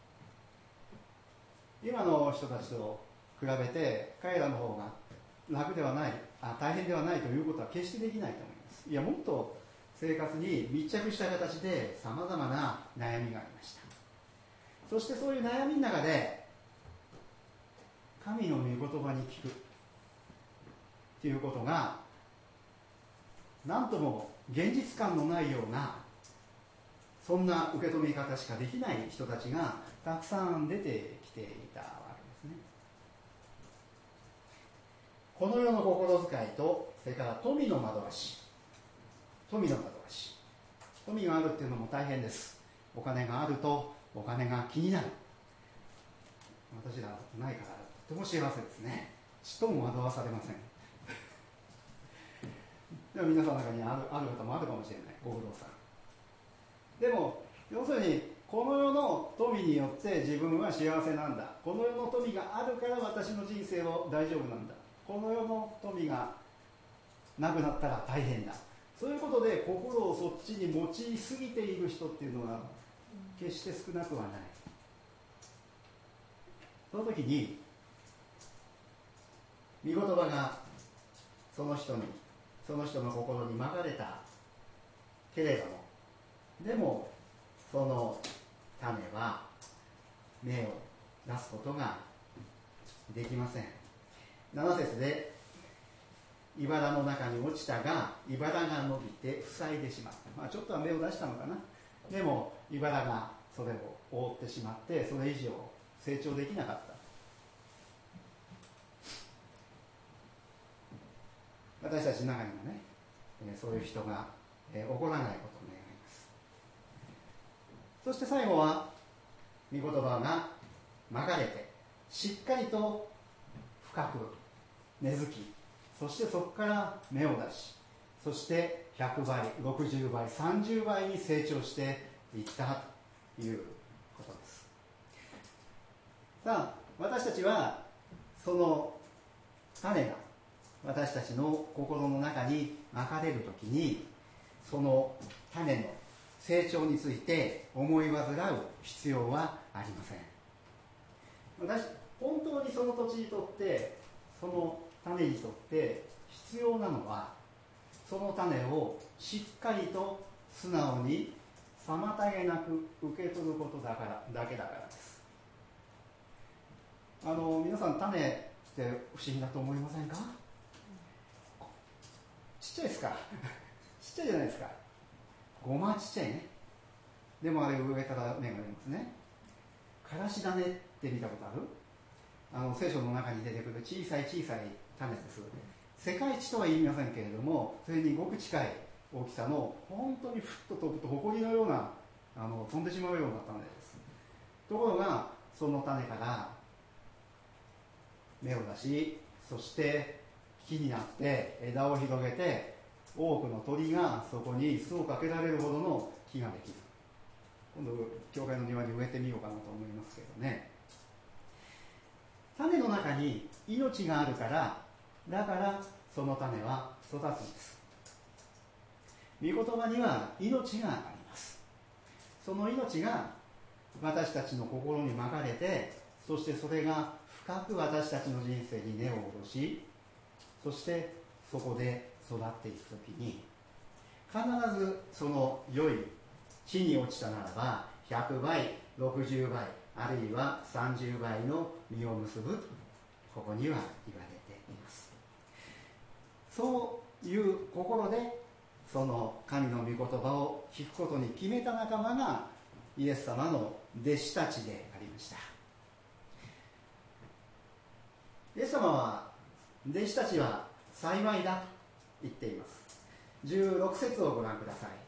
今の人たちと比べて彼らの方が楽ではない、あ大変ではないということは決してできないと思います。いや、もっと生活に密着した形でさまざまな悩みがありました。そしてそういう悩みの中で神の御言葉に聞くということが何とも現実感のないような、そんな受け止め方しかできない人たちがたくさん出てきていたわけですね。 この世の心遣いと、それから富の惑わし、富の惑わし、富があるっていうのも大変です。お金があるとお金が気になる。私らないからとても幸せですね。ちっとも惑わされません。でも皆さんの中にある、ある方もあるかもしれない、ご不動産。でも要するにこの世の富によって自分は幸せなんだ、この世の富があるから私の人生は大丈夫なんだ、この世の富がなくなったら大変だ、そういうことで心をそっちに持ちすぎている人っていうのは決して少なくはない。その時に御言葉がその人に、その人の心にまかれたけれども、でもその種は芽を出すことができません。なな節で、茨の中に落ちたが茨が伸びて塞いでしまった、まあ、ちょっとは芽を出したのかな。でも茨がそれを覆ってしまって、それ以上成長できなかった。私たちの中にもね、そういう人が起こらないことを願います。そして最後は御言葉がまかれてしっかりと深く根付き、そしてそこから芽を出し、そしてひゃくばい、ろくじゅうばい、さんじゅうばいに成長していったということです。さあ、私たちはその種が私たちの心の中にまかれるときに、その種の成長について思い煩う必要はありません。私、本当にその土地にとって、その種にとって必要なのは、その種をしっかりと素直に妨げなく受け取ることだからだけだからです。あの皆さん、種って不思議だと思いませんか？ちっちゃいですか？ちっちゃいじゃないですか。ごまちっちゃいね。でもあれ上から芽が出ますね。からし種って見たことある？あの聖書の中に出てくる小さい小さい種です。世界一とは言いませんけれども、それにごく近い大きさの、本当にふっと飛ぶと埃のような、あの飛んでしまうような種です。ところがその種から芽を出し、そして木になって枝を広げて、多くの鳥がそこに巣をかけられるほどの木ができる。今度教会の庭に植えてみようかなと思いますけどね。種の中に命があるから、だからその種は育つんです。御言葉には命があります。その命が私たちの心にまかれて、そしてそれが深く私たちの人生に根を下ろし、そしてそこで育っていくときに、必ずその良い地に落ちたならばひゃくばい、ろくじゅうばい、あるいはさんじゅうばいの実を結ぶ、ここには言われています。そういう心でその神の御言葉を聞くことに決めた仲間がイエス様の弟子たちでありました。イエス様は弟子たちは幸いだと言っています。じゅうろく節をご覧ください。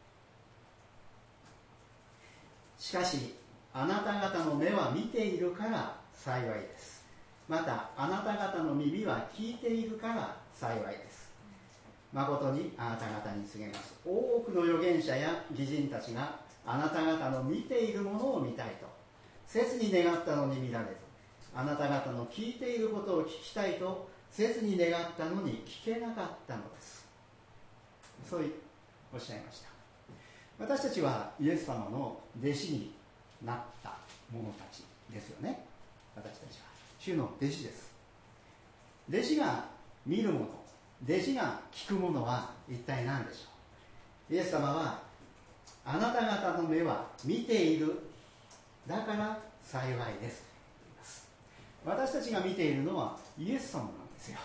しかしあなた方の目は見ているから幸いです。またあなた方の耳は聞いているから幸いです。誠にあなた方に告げます。多くの預言者や義人たちがあなた方の見ているものを見たいと切に願ったのに見られず、あなた方の聞いていることを聞きたいと切に願ったのに聞けなかったのです。そうおっしゃいました。私たちはイエス様の弟子になった者たちですよね。私たちは主の弟子です。弟子が見るもの、弟子が聞くものは一体何でしょう。イエス様はあなた方の目は見ている、だから幸いですと言います。私たちが見ているのはイエス様なんですよ。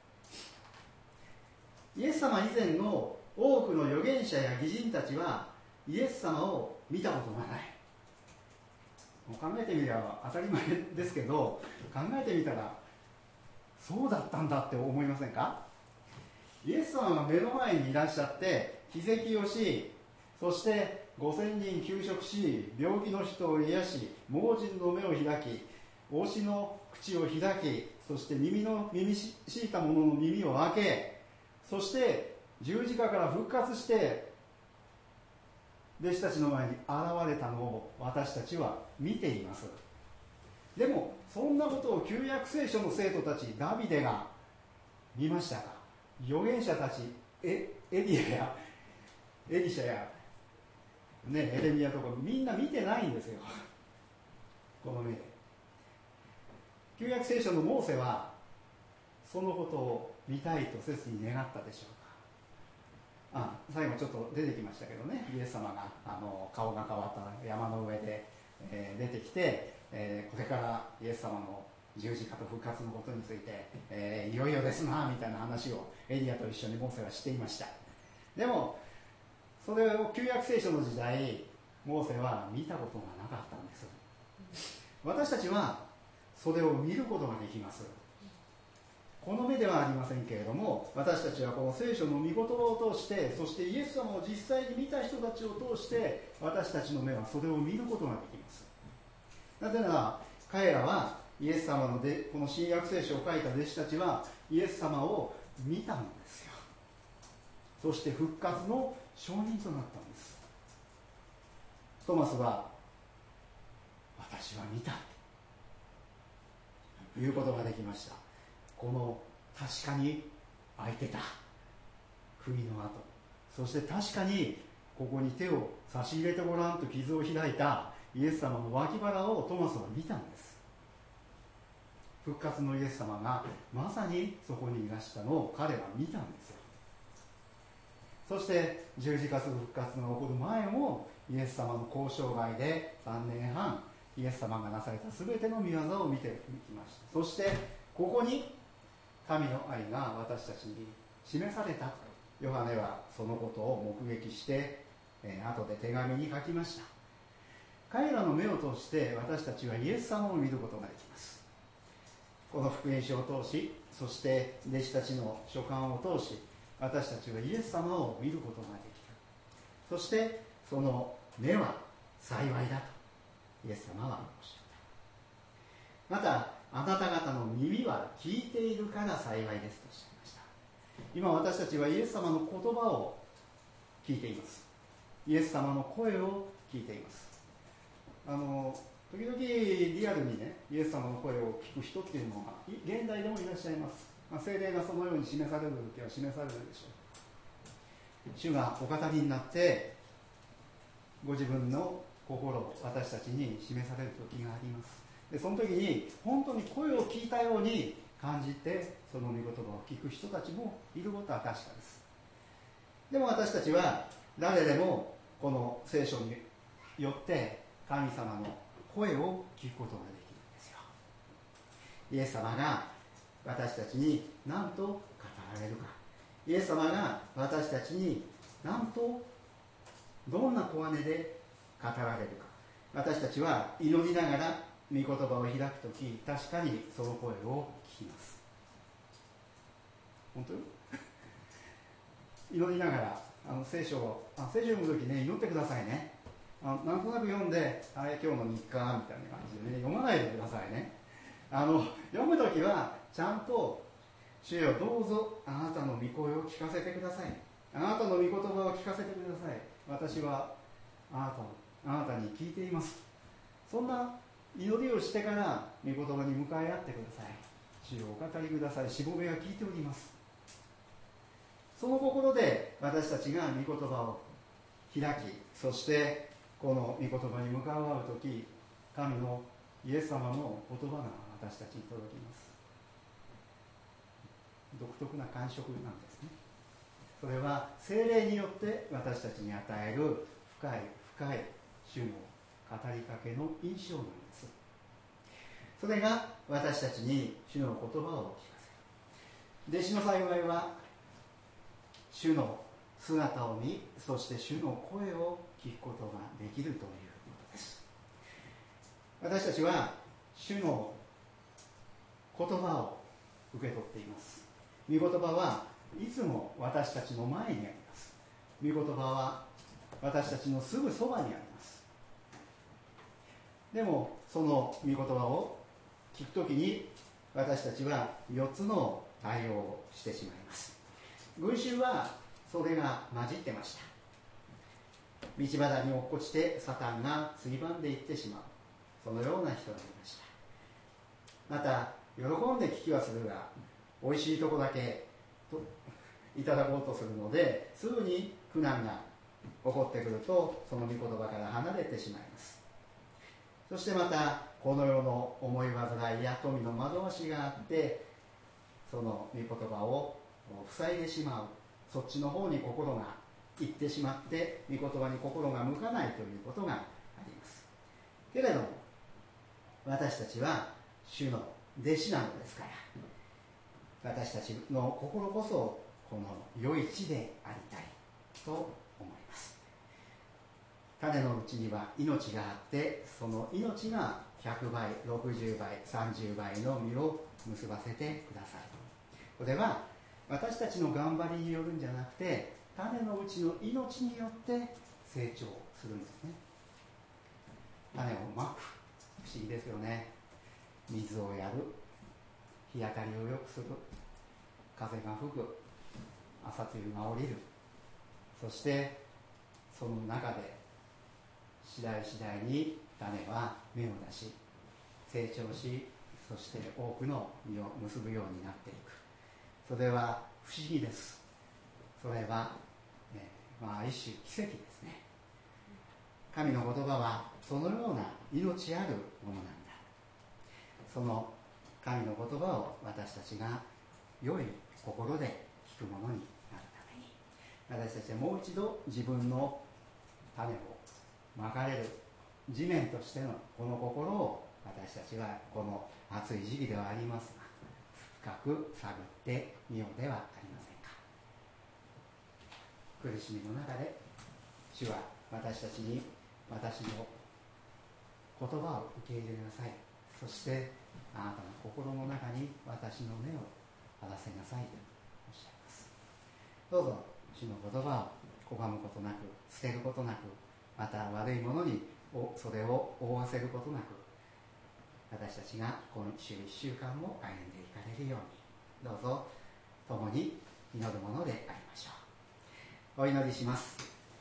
イエス様以前の多くの預言者や義人たちはイエス様を見たことがない。もう考えてみれば当たり前ですけど、考えてみたらそうだったんだって思いませんか？イエス様が目の前にいらっしゃって奇跡をし、そしてごせんにん休職し、病気の人を癒し、盲人の目を開き、帽子の口を開き、そして耳の耳しいた者の耳を開け、そして十字架から復活して弟子たちの前に現れたのを私たちは見ています。でもそんなことを旧約聖書の生徒たちダビデが見ましたか？預言者たち エ, エリアやエリシャや、ね、エレミヤとかみんな見てないんですよ、この目で。旧約聖書のモーセはそのことを見たいと切に願ったでしょうか。あ、最後ちょっと出てきましたけどね、イエス様があの顔が変わった山の上で、えー、出てきて、えー、これからイエス様の十字架と復活のことについて、えー、いよいよですなみたいな話をエリアと一緒にモーセはしていました。でもそれを旧約聖書の時代、モーセは見たことがなかったんです。私たちはそれを見ることができます。この目ではありませんけれども、私たちはこの聖書の御言葉を通して、そしてイエス様を実際に見た人たちを通して、私たちの目はそれを見ることができます。なぜなら彼らはイエス様のでこの新約聖書を書いた弟子たちはイエス様を見たんですよ。そして復活の証人となったんです。トマスは私は見たということができました。この確かに開いてた釘の跡、そして確かにここに手を差し入れてごらんと傷を開いたイエス様の脇腹をトマスは見たんです。復活のイエス様がまさにそこにいらしたのを彼は見たんですよ。そして十字架復活が起こる前もイエス様の交渉外でさんねんはんイエス様がなされた全ての御業を見てきました。そしてここに神の愛が私たちに示された。ヨハネはそのことを目撃して、えー、後で手紙に書きました。彼らの目を通して私たちはイエス様を見ることができます。この福音書を通し、そして弟子たちの書簡を通し、私たちはイエス様を見ることができる。そしてその目は幸いだとイエス様はおっしゃった。またあなた方の耳は聞いているから幸いですとおっしゃいました。今私たちはイエス様の言葉を聞いています。イエス様の声を聞いています。あの時々リアルにね、イエス様の声を聞く人っていうのが現代でもいらっしゃいます。まあ、聖霊がそのように示される時は示されるでしょう。主がお語りになってご自分の心を私たちに示される時があります。でその時に本当に声を聞いたように感じてその御言葉を聞く人たちもいることは確かです。でも私たちは誰でもこの聖書によって神様の声を聞くことができるんですよ。イエス様が私たちに何と語られるか、イエス様が私たちに何とどんな小金で語られるか、私たちは祈りながら御言葉を開くとき、確かにその声を聞きます。本当よ祈りながらあの聖書をあ聖書を読むときね、祈ってくださいね。あなんとなく読んで、あれ今日の日課みたいな感じでね、読まないでくださいね。あの読むときはちゃんと主よどうぞあなたの御声を聞かせてください、あなたの御言葉を聞かせてください、私はあなたあなたに聞いています、そんな祈りをしてから御言葉に向かい合ってください。主よお語りください、しもべが聞いております。その心で私たちが御言葉を開き、そしてこの御言葉に向かい合うとき、神のイエス様の言葉が私たちに届きます。独特な感触なんですね。それは聖霊によって私たちに与える深い深い主の語りかけの印象なんです。それが私たちに主の言葉を聞かせる。弟子の幸いは主の姿を見、そして主の声を聞くことができるということです。私たちは主の言葉を受け取っています。御言葉はいつも私たちの前にあります。御言葉は私たちのすぐそばにあります。でもその御言葉を聞くときに私たちはよっつの対応をしてしまいます。群衆はそれが混じってました。道端に落っこちてサタンがつぎばんでいってしまう、そのような人がいました。また喜んで聞きはするが、おいしいとこだけといただこうとするので、すぐに苦難が起こってくるとその御言葉から離れてしまいます。そしてまたこの世の思い煩いや富の惑わしがあって、その御言葉を塞いでしまう、そっちの方に心が行ってしまって御言葉に心が向かないということがあります。けれども私たちは主の弟子なのですから、私たちの心こそこの良い地でありたいと思います。種のうちには命があって、その命がひゃくばい、ろくじゅうばい、さんじゅうばいの実を結ばせてください。これは私たちの頑張りによるんじゃなくて、種のうちの命によって成長するんですね。種をまく、不思議ですよね。水をやる、日当たりを良くする、風が吹く、朝露が降りる、そしてその中で次第次第に種は芽を出し成長し、そして多くの実を結ぶようになっていく。それは不思議です。それは、ね、まあ一種奇跡ですね。神の言葉はそのような命あるものなんだ。その神の言葉を私たちが良い心で聞くものになるために、私たちはもう一度自分の種をまかれる地面としてのこの心を、私たちはこの暑い時期ではありますが深く探ってみようではありませんか。苦しみの中で主は私たちに、私の言葉を受け入れなさい、そしてあなたの心の中に私の根を張らせなさいとおっしゃいます。どうぞ主の言葉を拒むことなく、捨てることなく、また悪いものにそれを覆わせることなく、私たちが今週いっしゅうかんも歩んでいかれるように、どうぞ共に祈るものでありましょう。お祈りします。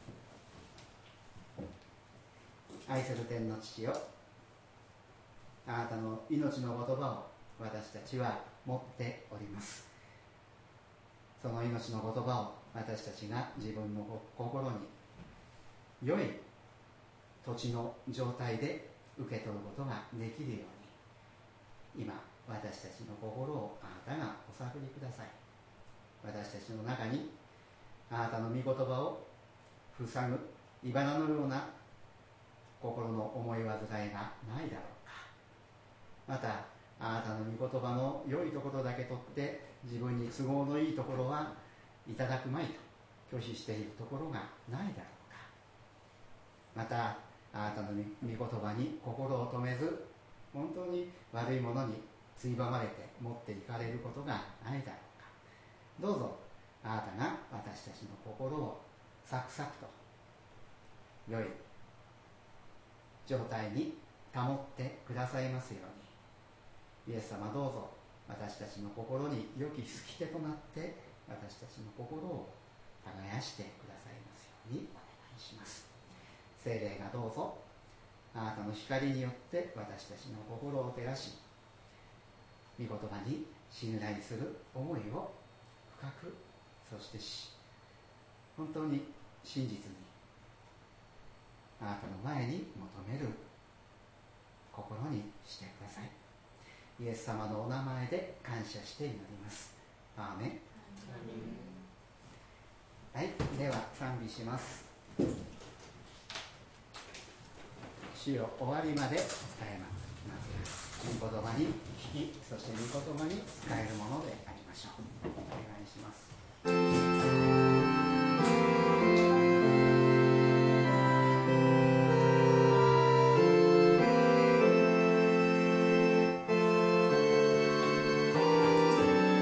愛する天の父よ、あなたの命の言葉を私たちは持っております。その命の言葉を私たちが自分の心に良い土地の状態で受け取ることができるように、今私たちの心をあなたがお探りください。私たちの中にあなたの御言葉を塞ぐいばらのような心の思い煩いがないだろうか。またあなたの御言葉の良いところだけ取って自分に都合のいいところはいただくまいと拒否しているところがないだろうか。またあなたの御言葉に心を留めず、本当に悪いものについばまれて持っていかれることがないだろうか。どうぞあなたが私たちの心をサクサクと良い状態に保ってくださいますように、イエス様どうぞ私たちの心に良き救き手となって私たちの心を耕してくださいますようにお願いします。聖霊がどうぞあなたの光によって私たちの心を照らし、御言葉に信頼する思いを深く、そしてし本当に真実にあなたの前に求める心にしてください。イエス様のお名前で感謝して祈ります。アーメン。はい、では賛美します。主よ終わりまで伝えます。御言葉に聞き、そして御言葉に使えるものでありましょう。お願いします。 「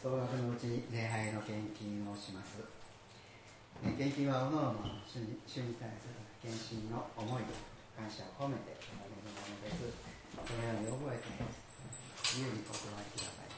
総額のうちに礼拝の献金をします。献金はおのおの主に、主に対する献身の思いと感謝を込めて捧げるものです。このように覚えて自由にお配りください。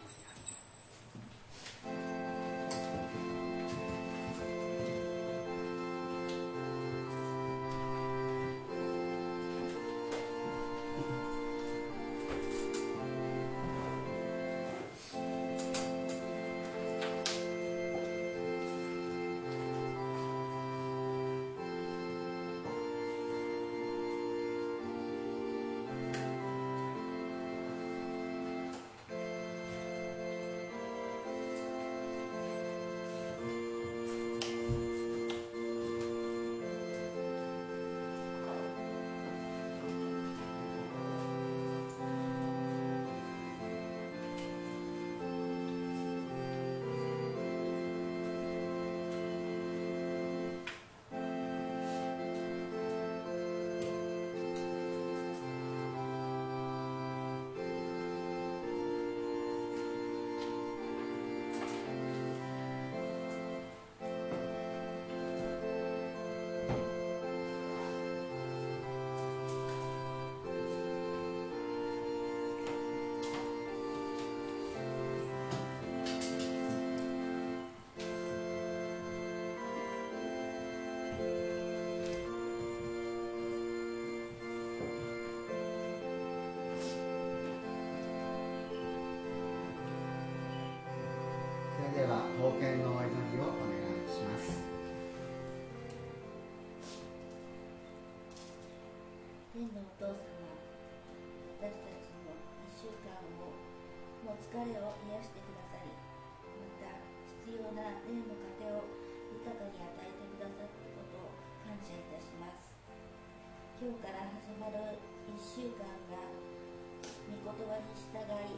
では奉献のお祈りをお願いします。 天のお父様、私たちのいっしゅうかんをの疲れを癒してくださり、また必要な霊の糧を豊かに与えてくださったことを感謝いたします。今日から始まるいっしゅうかんが御言葉に従い、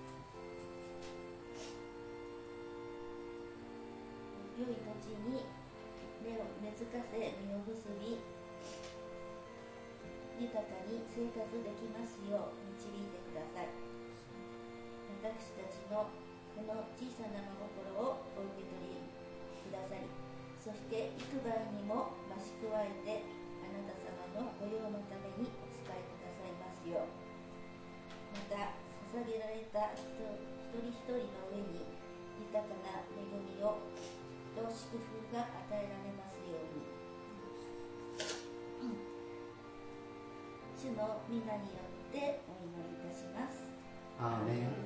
良い土地に根を根付かせ実を結び、豊かに生活できますよう導いてください。私たちのこの小さな真心をお受け取りくださり、そして幾倍にも増し加えてあなた様の御用のためにお使いくださいますよう。また捧げられた一人一人の上に豊かな恵みをと祝福が与えられますように、うん、主の皆によってお祈りいたします。 アーメン。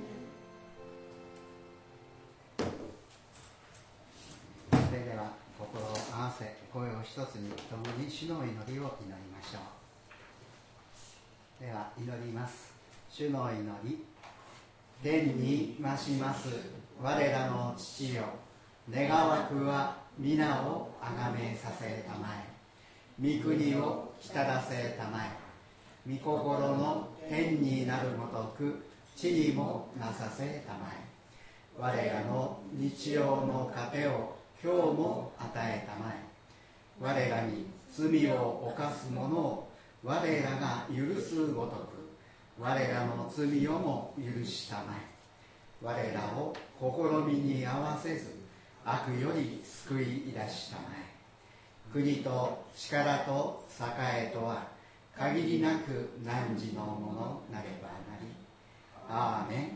それでは心を合わせ声を一つに共に主の祈りを祈りましょう。では祈ります。主の祈り。天に増します我らの父よ、願わくは皆をあがめさせたまえ、御国を来たらせたまえ、御心の天になるごとく地にもなさせたまえ、我らの日曜の糧を今日も与えたまえ、我らに罪を犯す者を我らが許すごとく我らの罪をも許したまえ、我らを試みに合わせず悪より救い出したまえ、国と力と栄とは限りなく汝のものなればなり。アーメン。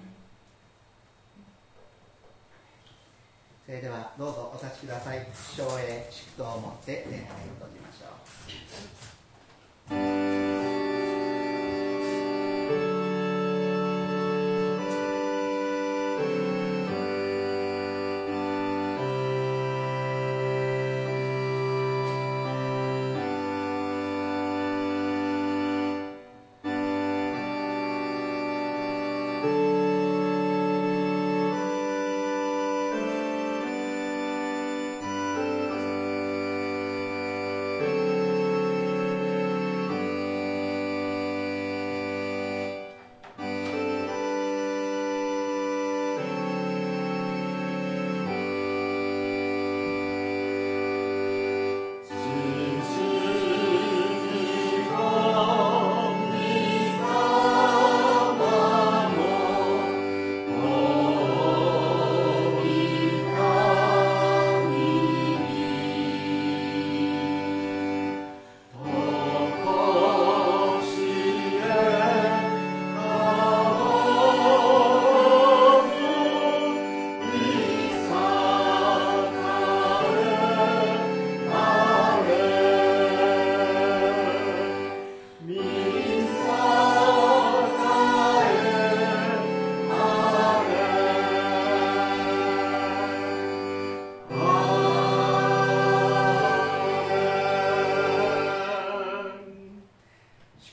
それではどうぞお立ちください。唱詠祝祷をもって礼拝を閉じましょう。 「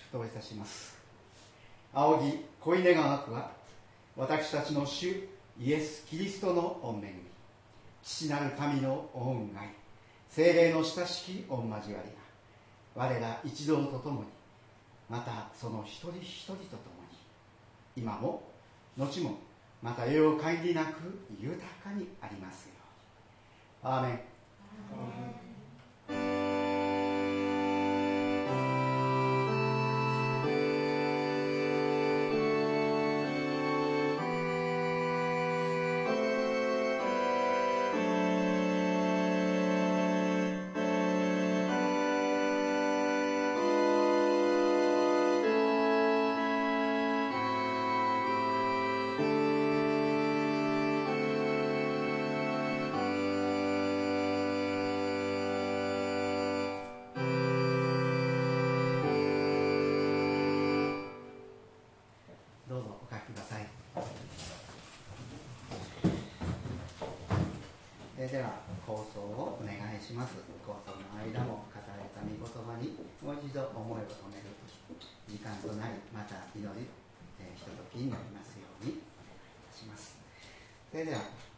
といたします。仰ぎ恋願わくは、私たちの主イエス・キリストの御恵み、父なる神の御恩愛、聖霊の親しき御交わりが、我ら一同とともに、またその一人一人とともに、今も後もまた世を限りなく豊かにありますように。アーメン。 アーメン。 どうぞお書きください。えー、では構想をお願いします。構想の間も語られた御言葉にもう一度思いを止める時間となり、また祈り、えー、ひとときになりますようにいたします。それでは